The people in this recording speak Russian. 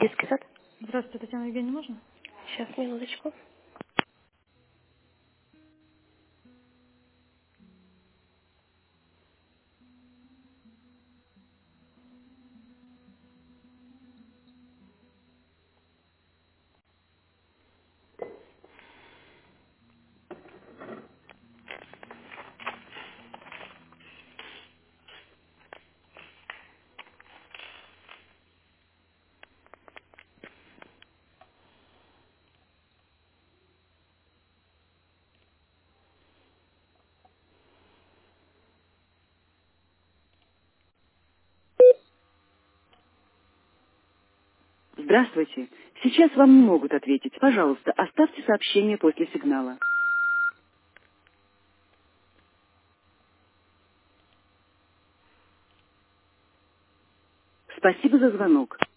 Детский сад? Здравствуйте, Татьяна Евгеньевна, можно? Сейчас, минуточку. Здравствуйте. Сейчас вам не могут ответить. Пожалуйста, оставьте сообщение после сигнала. Спасибо за звонок.